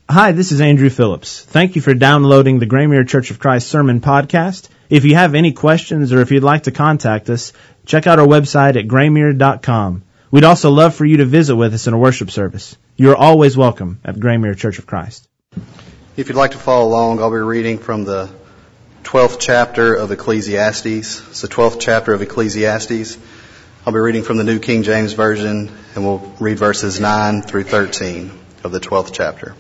Hi, this is Andrew Phillips. Thank you for downloading the Graymere Church of Christ Sermon Podcast. If you have any questions or if you'd like to contact us, check out our website at graymere.com. We'd also love for you to visit with us in a worship service. You are always welcome at Graymere Church of Christ. If you'd like to follow along, I'll be reading from the 12th chapter of Ecclesiastes. It's the 12th chapter of Ecclesiastes. I'll be reading from the New King James Version, and we'll read verses 9 through 13 of the 12th chapter.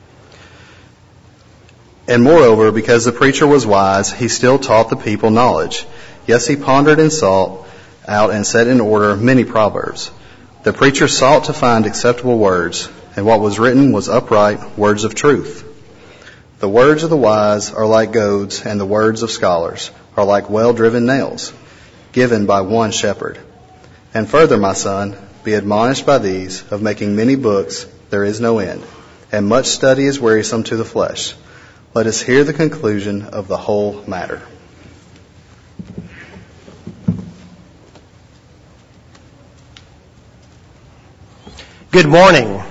And moreover, because the preacher was wise, he still taught the people knowledge. Yes, he pondered and sought out and set in order many proverbs. The preacher sought to find acceptable words, and what was written was upright, words of truth. The words of the wise are like goads, and the words of scholars are like well-driven nails, given by one shepherd. And further, my son, be admonished by these, of making many books there is no end, and much study is wearisome to the flesh. Let us hear the conclusion of the whole matter. Good morning.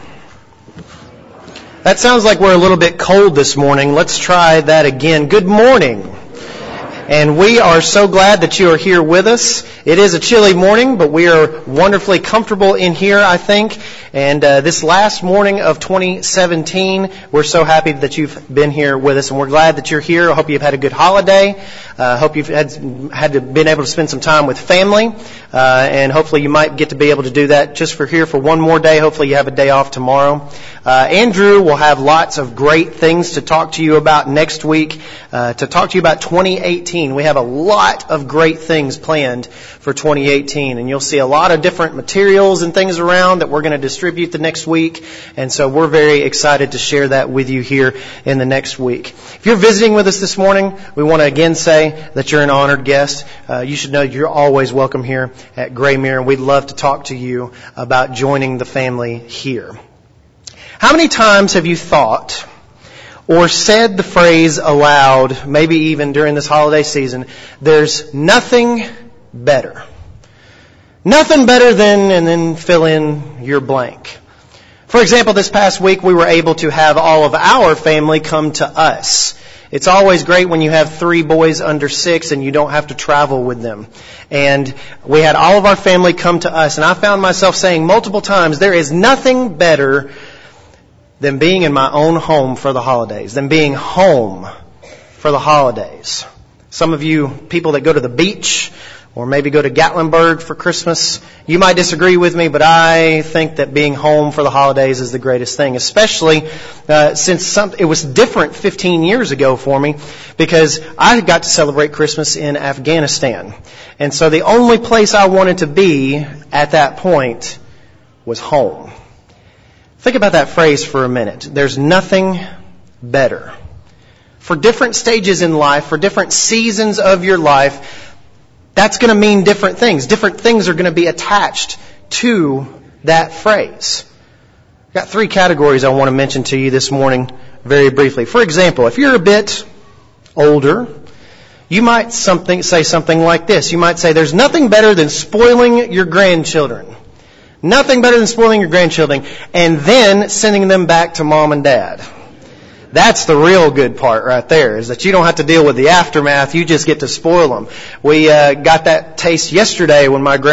That sounds like we're a little bit cold this morning. Let's try that again. Good morning. And we are so glad that you are here with us. It is a chilly morning, but we are wonderfully comfortable in here, I think. And this last morning of 2017, we're so happy that you've been here with us, and we're glad that you're here. I hope you've had a good been able to spend some time with family, and hopefully you might get to be able to do that just for one more day. Hopefully you have a day off tomorrow. Andrew will have lots of great things to talk to you about next week, to talk to you about 2018. We have a lot of great things planned for 2018, and you'll see a lot of different materials and things around that we're going to distribute the next week, and so we're very excited to share that with you here in the next week. If you're visiting with us this morning, we want to again say that you're an honored guest. You should know you're always welcome here at Graymere, and we'd love to talk to you about joining the family here. How many times have you thought or said the phrase aloud, maybe even during this holiday season, there's nothing better? Nothing better than, and then fill in your blank. For example, this past week we were able to have all of our family come to us. It's always great when you have 3 boys under 6 and you don't have to travel with them. And we had all of our family come to us, and I found myself saying multiple times, there is nothing better than being in my own home for the holidays, than being home for the holidays. Some of you people that go to the beach or maybe go to Gatlinburg for Christmas, you might disagree with me, but I think that being home for the holidays is the greatest thing, especially since it was different 15 years ago for me, because I got to celebrate Christmas in Afghanistan. And so the only place I wanted to be at that point was home. Think about that phrase for a minute. There's nothing better. For different stages in life, for different seasons of your life, that's going to mean different things. Different things are going to be attached to that phrase. I've got 3 categories I want to mention to you this morning very briefly. For example, if you're a bit older, you might say something like this. You might say, there's nothing better than spoiling your grandchildren. Nothing better than spoiling your grandchildren and then sending them back to mom and dad. That's the real good part right there, is that you don't have to deal with the aftermath. You just get to spoil them. We got that taste yesterday when my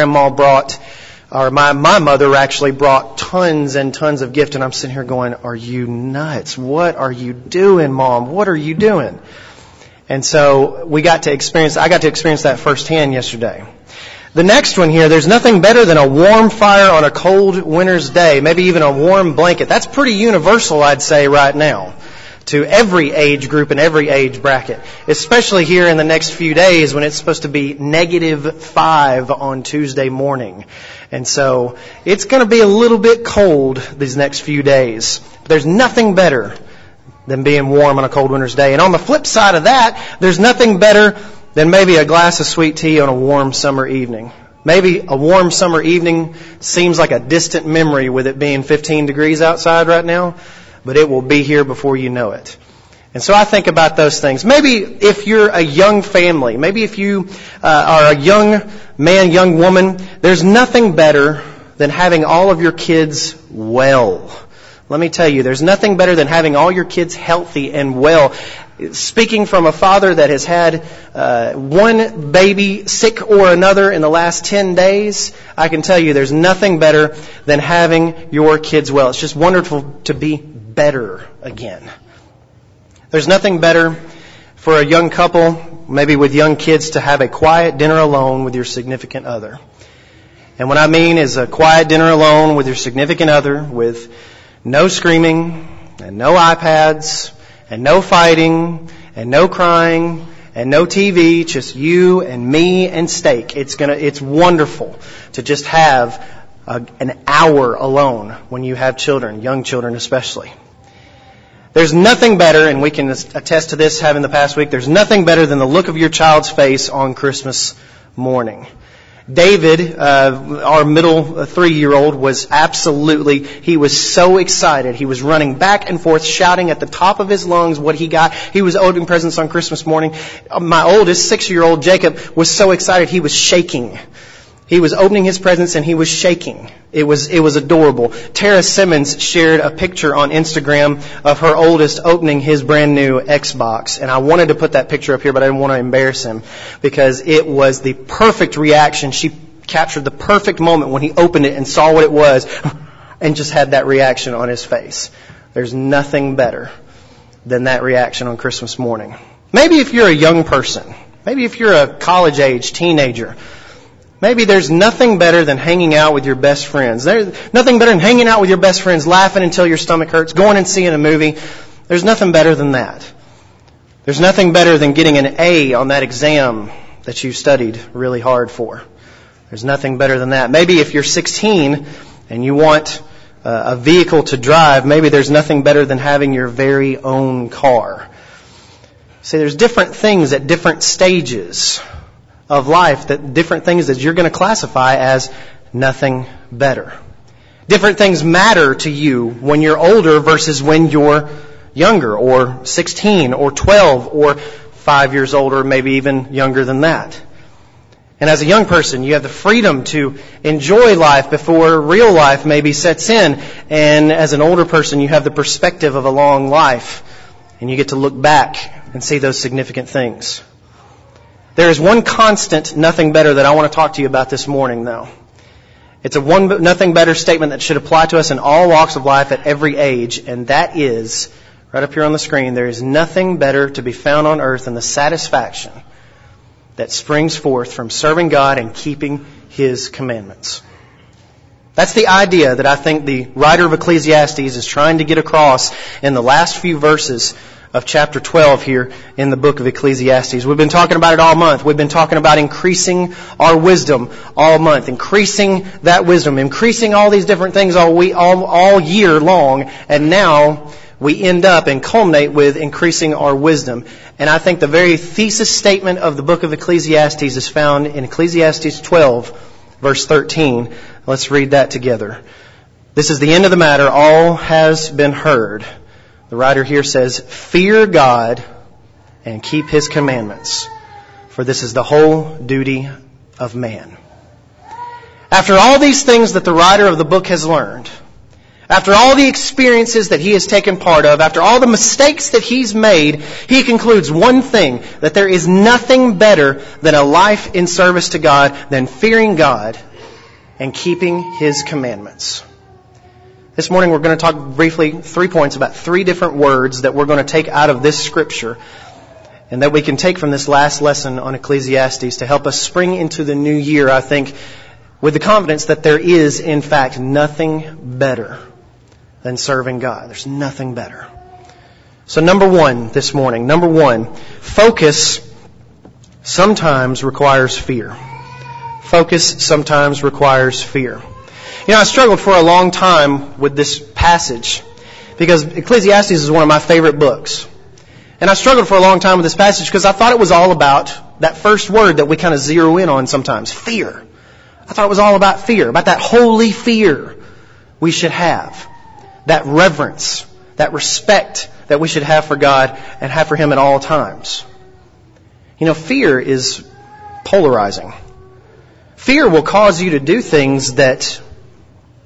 mother actually brought tons and tons of gifts, and I'm sitting here going, are you nuts? What are you doing, Mom? What are you doing? And so I got to experience that firsthand yesterday. The next one here, there's nothing better than a warm fire on a cold winter's day, maybe even a warm blanket. That's pretty universal, I'd say, right now, to every age group and every age bracket, especially here in the next few days when it's supposed to be -5 on Tuesday morning. And so it's going to be a little bit cold these next few days. But there's nothing better than being warm on a cold winter's day. And on the flip side of that, there's nothing better than maybe a glass of sweet tea on a warm summer evening. Maybe a warm summer evening seems like a distant memory with it being 15 degrees outside right now, but it will be here before you know it. And so I think about those things. Maybe if you're a young family, maybe if you are a young man, young woman, there's nothing better than having all of your kids well. Let me tell you, there's nothing better than having all your kids healthy and well. Speaking from a father that has had one baby sick or another in the last 10 days, I can tell you there's nothing better than having your kids well. It's just wonderful to be better again. There's nothing better for a young couple, maybe with young kids, to have a quiet dinner alone with your significant other. And what I mean is a quiet dinner alone with your significant other with no screaming and no iPads and no fighting and no crying and no TV, just you and me and steak. It's wonderful to just have an hour alone when you have children, young children especially. There's nothing better, and we can attest to this having the past week, there's nothing better than the look of your child's face on Christmas morning. David, our middle 3-year-old, he was so excited. He was running back and forth, shouting at the top of his lungs what he got. He was opening presents on Christmas morning. My oldest, 6-year-old Jacob, was so excited he was shaking. He was opening his presents and he was shaking. It was adorable. Tara Simmons shared a picture on Instagram of her oldest opening his brand new Xbox. And I wanted to put that picture up here, but I didn't want to embarrass him because it was the perfect reaction. She captured the perfect moment when he opened it and saw what it was and just had that reaction on his face. There's nothing better than that reaction on Christmas morning. Maybe if you're a young person, maybe if you're a college-age teenager, maybe there's nothing better than hanging out with your best friends. There's nothing better than hanging out with your best friends, laughing until your stomach hurts, going and seeing a movie. There's nothing better than that. There's nothing better than getting an A on that exam that you studied really hard for. There's nothing better than that. Maybe if you're 16 and you want a vehicle to drive, maybe there's nothing better than having your very own car. See, there's different things at different stages of life, that different things that you're going to classify as nothing better. Different things matter to you when you're older versus when you're younger, or 16, or 12, or 5 years older, maybe even younger than that. And as a young person, you have the freedom to enjoy life before real life maybe sets in. And as an older person, you have the perspective of a long life, and you get to look back and see those significant things. There is one constant nothing better that I want to talk to you about this morning, though. It's a one nothing better statement that should apply to us in all walks of life at every age, and that is, right up here on the screen, there is nothing better to be found on earth than the satisfaction that springs forth from serving God and keeping His commandments. That's the idea that I think the writer of Ecclesiastes is trying to get across in the last few verses of chapter 12 here in the book of Ecclesiastes. We've been talking about it all month. We've been talking about increasing our wisdom all month, increasing that wisdom, increasing all these different things all year long, and now we end up and culminate with increasing our wisdom. And I think the very thesis statement of the book of Ecclesiastes is found in Ecclesiastes 12, verse 13. Let's read that together. This is the end of the matter. All has been heard. The writer here says, "Fear God and keep His commandments, for this is the whole duty of man." After all these things that the writer of the book has learned, after all the experiences that he has taken part of, after all the mistakes that he's made, he concludes one thing, that there is nothing better than a life in service to God than fearing God and keeping His commandments. This morning we're going to talk briefly 3 points about 3 different words that we're going to take out of this scripture and that we can take from this last lesson on Ecclesiastes to help us spring into the new year, I think, with the confidence that there is, in fact, nothing better than serving God. There's nothing better. So number 1 this morning, focus sometimes requires fear. Focus sometimes requires fear. You know, I struggled for a long time with this passage because Ecclesiastes is one of my favorite books. And I struggled for a long time with this passage because I thought it was all about that first word that we kind of zero in on sometimes, fear. I thought it was all about fear, about that holy fear we should have, that reverence, that respect that we should have for God and have for Him at all times. You know, fear is polarizing. Fear will cause you to do things that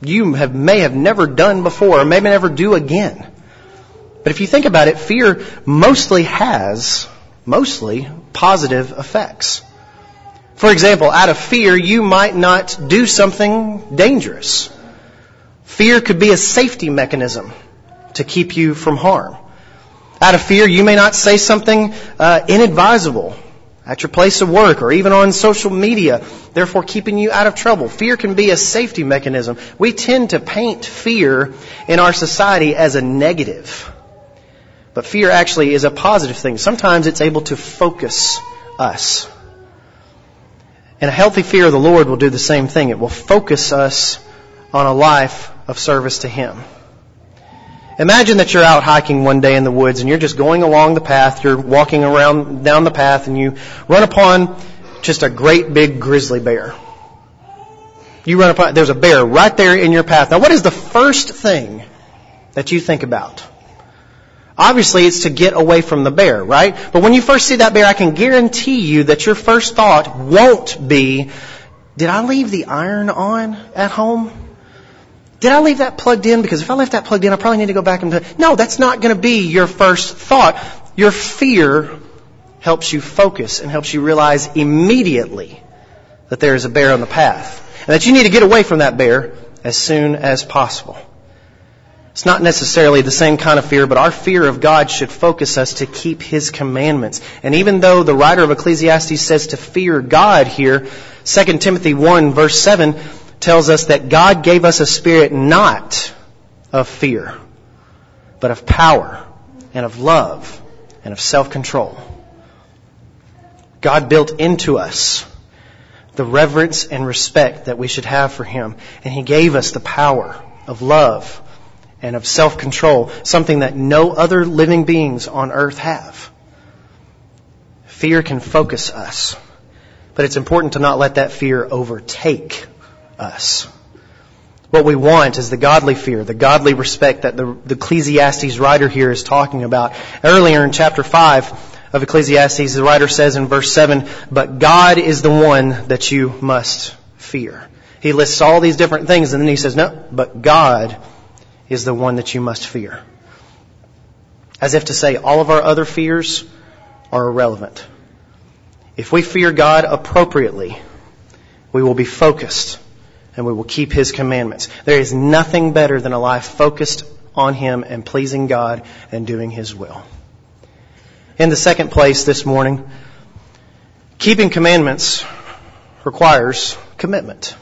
you may have never done before or maybe never do again. But if you think about it, fear mostly has positive effects. For example, out of fear, you might not do something dangerous. Fear could be a safety mechanism to keep you from harm. Out of fear, you may not say something inadvisable at your place of work or even on social media, therefore keeping you out of trouble. Fear can be a safety mechanism. We tend to paint fear in our society as a negative. But fear actually is a positive thing. Sometimes it's able to focus us. And a healthy fear of the Lord will do the same thing. It will focus us on a life of service to Him. Imagine that you're out hiking one day in the woods and you're just going along the path, you're walking around down the path and you run upon just a great big grizzly bear. There's a bear right there in your path. Now what is the first thing that you think about? Obviously it's to get away from the bear, right? But when you first see that bear, I can guarantee you that your first thought won't be, did I leave the iron on at home? Did I leave that plugged in? Because if I left that plugged in, I probably need to go back and... No, that's not going to be your first thought. Your fear helps you focus and helps you realize immediately that there is a bear on the path. And that you need to get away from that bear as soon as possible. It's not necessarily the same kind of fear, but our fear of God should focus us to keep His commandments. And even though the writer of Ecclesiastes says to fear God here, 2 Timothy 1 verse 7 tells us that God gave us a spirit not of fear, but of power and of love and of self-control. God built into us the reverence and respect that we should have for Him. And He gave us the power of love and of self-control, something that no other living beings on earth have. Fear can focus us, but it's important to not let that fear overtake us. What we want is the godly fear, the godly respect that the Ecclesiastes writer here is talking about. Earlier in chapter 5 of Ecclesiastes, the writer says in verse 7, but God is the one that you must fear. He lists all these different things and then he says, no, but God is the one that you must fear. As if to say all of our other fears are irrelevant. If we fear God appropriately, we will be focused and we will keep His commandments. There is nothing better than a life focused on Him and pleasing God and doing His will. In the second place this morning, keeping commandments requires commitment.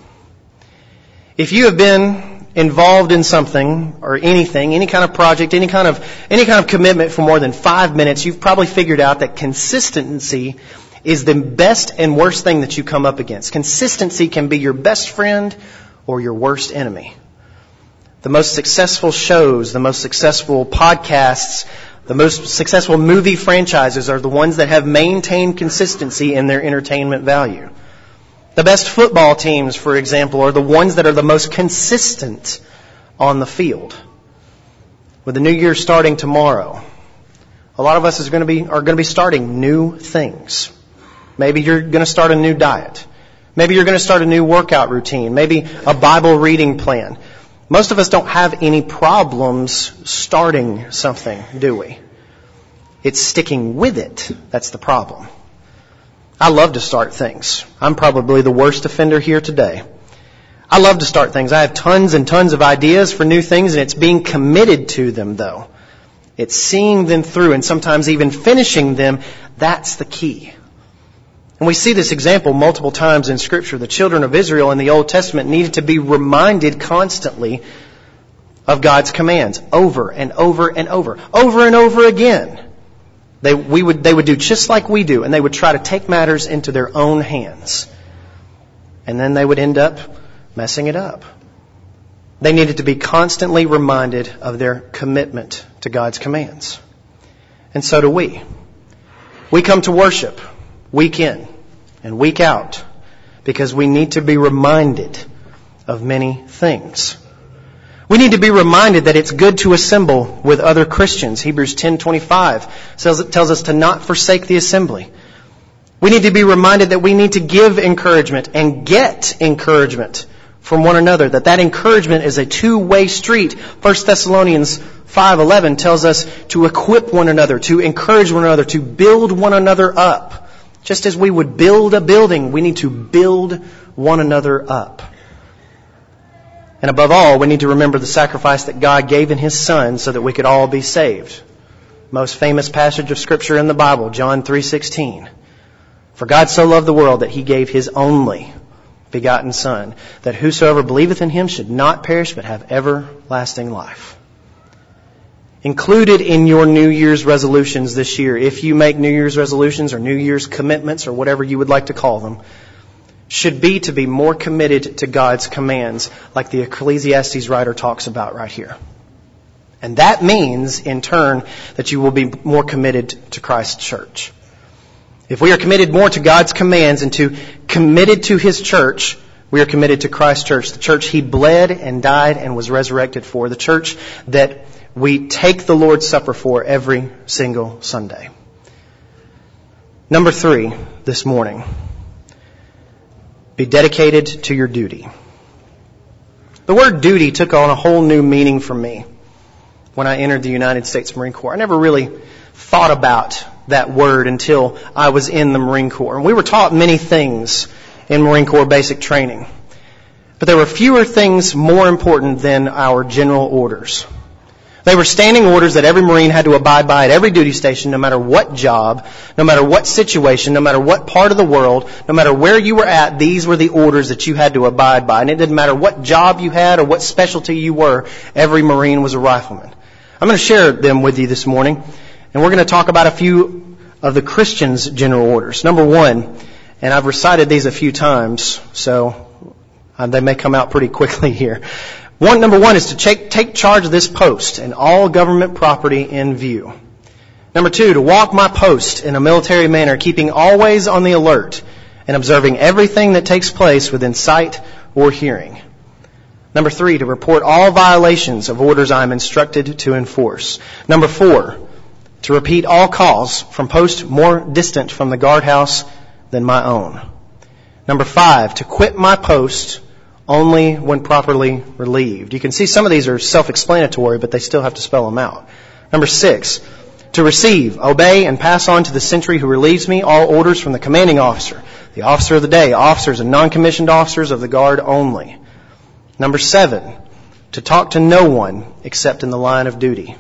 If you have been involved in something or anything, any kind of project, any kind of commitment for more than 5 minutes, you've probably figured out that consistency is the best and worst thing that you come up against. Consistency can be your best friend or your worst enemy. The most successful shows, the most successful podcasts, the most successful movie franchises are the ones that have maintained consistency in their entertainment value. The best football teams, for example, are the ones that are the most consistent on the field. With the new year starting tomorrow, a lot of us are going to be starting new things. Maybe you're going to start a new diet. Maybe you're going to start a new workout routine. Maybe a Bible reading plan. Most of us don't have any problems starting something, do we? It's sticking with it that's the problem. I love to start things. I'm probably the worst offender here today. I love to start things. I have tons and tons of ideas for new things, and it's being committed to them, though. It's seeing them through and sometimes even finishing them. That's the key. And we see this example multiple times in Scripture. The children of Israel in the Old Testament needed to be reminded constantly of God's commands over and over and over and over again. They would do just like we do, and they would try to take matters into their own hands. And then they would end up messing it up. They needed to be constantly reminded of their commitment to God's commands. And so do we. We come to worship week in and week out because we need to be reminded of many things. We need to be reminded that it's good to assemble with other Christians. Hebrews 10:25 tells us to not forsake the assembly. We need to be reminded that we need to give encouragement and get encouragement from one another, that encouragement is a two-way street. 1 Thessalonians 5:11 tells us to equip one another, to encourage one another, to build one another up. Just as we would build a building, we need to build one another up. And above all, we need to remember the sacrifice that God gave in His Son so that we could all be saved. Most famous passage of Scripture in the Bible, John 3:16. For God so loved the world that He gave His only begotten Son, that whosoever believeth in Him should not perish but have everlasting life. Included in your New Year's resolutions this year, if you make New Year's resolutions or New Year's commitments or whatever you would like to call them, should be to be more committed to God's commands, like the Ecclesiastes writer talks about right here. And that means, in turn, that you will be more committed to Christ's church. If we are committed more to God's commands and committed to His church, we are committed to Christ's church, the church He bled and died and was resurrected for, the church that we take the Lord's Supper for every single Sunday. Number 3 this morning. Be dedicated to your duty. The word duty took on a whole new meaning for me when I entered the United States Marine Corps. I never really thought about that word until I was in the Marine Corps. And we were taught many things in Marine Corps basic training. But there were fewer things more important than our general orders. They were standing orders that every Marine had to abide by at every duty station, no matter what job, no matter what situation, no matter what part of the world, no matter where you were at, these were the orders that you had to abide by. And it didn't matter what job you had or what specialty you were, every Marine was a rifleman. I'm going to share them with you this morning, and we're going to talk about a few of the Christians' general orders. Number 1, and I've recited these a few times, so they may come out pretty quickly here. Number 1 is to take charge of this post and all government property in view. Number 2, to walk my post in a military manner, keeping always on the alert and observing everything that takes place within sight or hearing. Number 3, to report all violations of orders I am instructed to enforce. Number 4, to repeat all calls from posts more distant from the guardhouse than my own. Number 5, to quit my post only when properly relieved. You can see some of these are self-explanatory, but they still have to spell them out. Number 6, to receive, obey, and pass on to the sentry who relieves me all orders from the commanding officer, the officer of the day, officers and non-commissioned officers of the guard only. Number 7, to talk to no one except in the line of duty.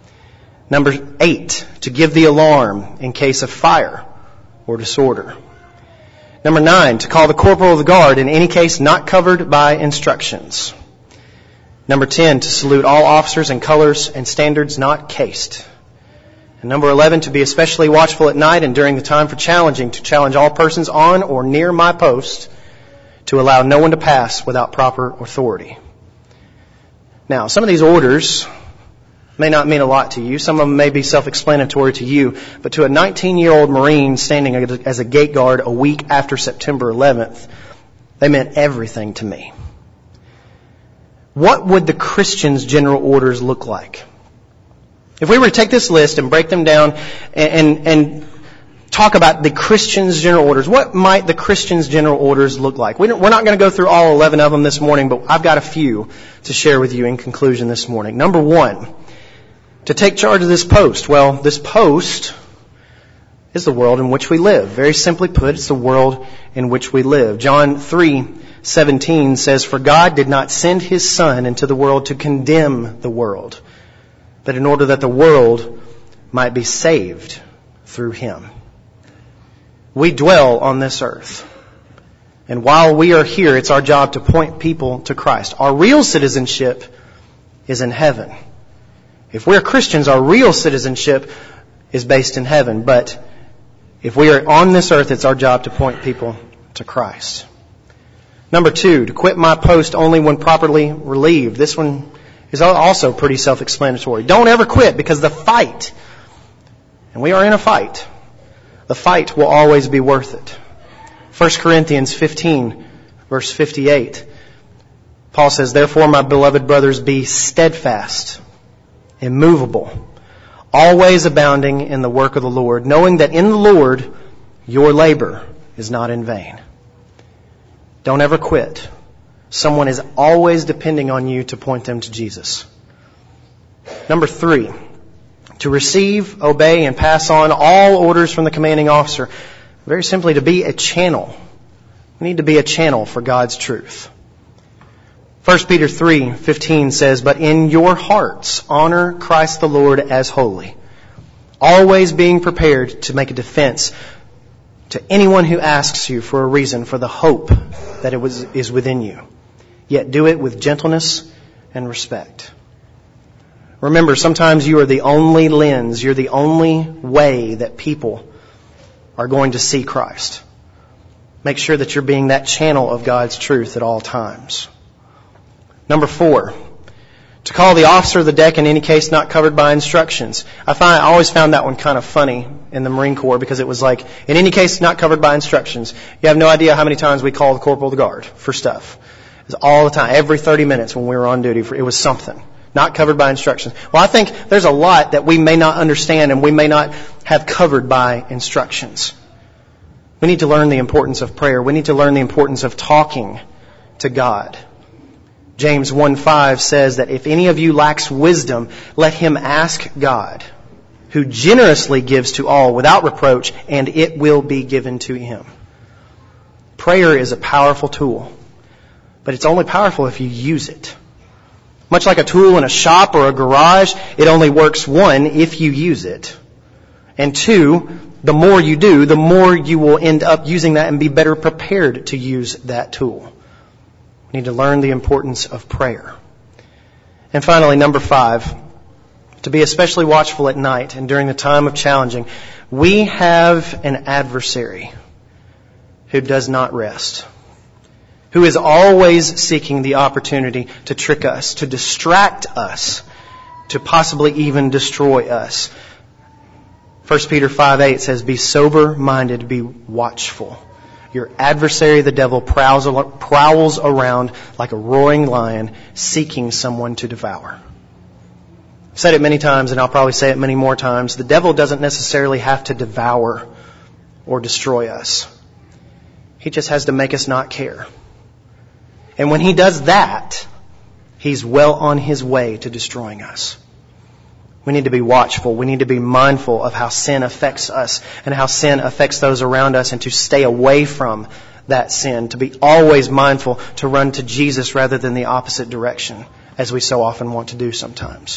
Number 8, to give the alarm in case of fire or disorder. Number 9, to call the corporal of the guard in any case not covered by instructions. Number 10, to salute all officers in colors and standards not cased. And number 11, to be especially watchful at night and during the time for challenging, to challenge all persons on or near my post, to allow no one to pass without proper authority. Now, some of these orders may not mean a lot to you. Some of them may be self-explanatory to you. But to a 19-year-old Marine standing as a gate guard a week after September 11th, they meant everything to me. What would the Christians' general orders look like? If we were to take this list and break them down and talk about the Christians' general orders, what might the Christians' general orders look like? We're not going to go through all 11 of them this morning, but I've got a few to share with you in conclusion this morning. Number 1, to take charge of this post. Well, this post is the world in which we live. Very simply put, it's the world in which we live. John 3:17 says, "For God did not send His Son into the world to condemn the world, but in order that the world might be saved through Him." We dwell on this earth. And while we are here, it's our job to point people to Christ. Our real citizenship is in heaven. If we're Christians, our real citizenship is based in heaven. But if we are on this earth, it's our job to point people to Christ. Number 2, to quit my post only when properly relieved. This one is also pretty self-explanatory. Don't ever quit, because the fight, and we are in a fight, the fight will always be worth it. 1 Corinthians 15, verse 58, Paul says, "Therefore, my beloved brothers, be steadfast, immovable, always abounding in the work of the Lord, knowing that in the Lord your labor is not in vain." Don't ever quit. someone is always depending on you to point them to Jesus. Number 3, to receive, obey, and pass on all orders from the commanding officer. Very simply, to be a channel. We need to be a channel for God's truth. 1 Peter 3:15 says, "But in your hearts honor Christ the Lord as holy, always being prepared to make a defense to anyone who asks you for a reason for the hope that is within you. Yet do it with gentleness and respect." Remember, sometimes you are the only lens, you're the only way that people are going to see Christ. Make sure that you're being that channel of God's truth at all times. Number 4, to call the officer of the deck in any case not covered by instructions. I always found that one kind of funny in the Marine Corps because it was like, in any case not covered by instructions. You have no idea how many times we called the corporal of the guard for stuff. It was all the time, every 30 minutes when we were on duty. It was something. Not covered by instructions. Well, I think there's a lot that we may not understand and we may not have covered by instructions. We need to learn the importance of prayer. We need to learn the importance of talking to God. James 1:5 says that if any of you lacks wisdom, let him ask God, who generously gives to all without reproach, and it will be given to him. Prayer is a powerful tool, but it's only powerful if you use it. Much like a tool in a shop or a garage, it only works, 1, if you use it. And 2, the more you do, the more you will end up using that and be better prepared to use that tool. We need to learn the importance of prayer. And finally, number 5, to be especially watchful at night and during the time of challenging. We have an adversary who does not rest, who is always seeking the opportunity to trick us, to distract us, to possibly even destroy us. 1 Peter 5:8 says, "Be sober-minded, be watchful. Your adversary, the devil, prowls around like a roaring lion, seeking someone to devour." I've said it many times, and I'll probably say it many more times. The devil doesn't necessarily have to devour or destroy us. He just has to make us not care. And when he does that, he's well on his way to destroying us. We need to be watchful. We need to be mindful of how sin affects us and how sin affects those around us, and to stay away from that sin, to be always mindful to run to Jesus rather than the opposite direction, as we so often want to do sometimes.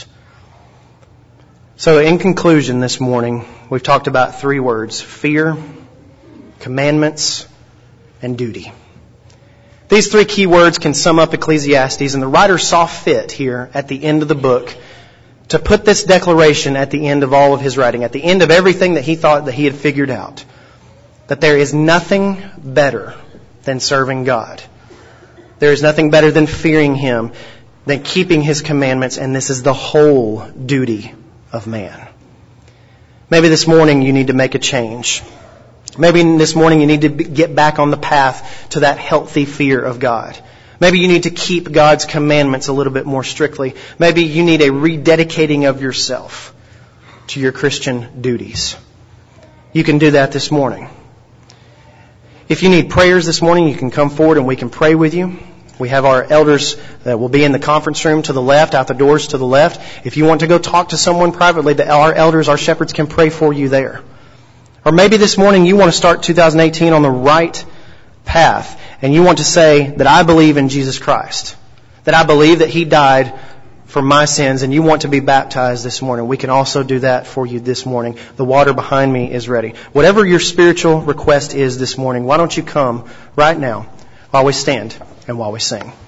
So in conclusion this morning, we've talked about 3 words: fear, commandments, and duty. These 3 key words can sum up Ecclesiastes, and the writer saw fit here at the end of the book to put this declaration at the end of all of his writing, at the end of everything that he thought that he had figured out, that there is nothing better than serving God. There is nothing better than fearing Him, than keeping His commandments, and this is the whole duty of man. Maybe this morning you need to make a change. Maybe this morning you need to get back on the path to that healthy fear of God. Maybe you need to keep God's commandments a little bit more strictly. Maybe you need a rededicating of yourself to your Christian duties. You can do that this morning. If you need prayers this morning, you can come forward and we can pray with you. We have our elders that will be in the conference room to the left, out the doors to the left. If you want to go talk to someone privately, our elders, our shepherds can pray for you there. Or maybe this morning you want to start 2018 on the right path, and you want to say that I believe in Jesus Christ, that I believe that He died for my sins, and you want to be baptized this morning. We can also do that for you this morning. The water behind me is ready. Whatever your spiritual request is this morning, why don't you come right now while we stand and while we sing.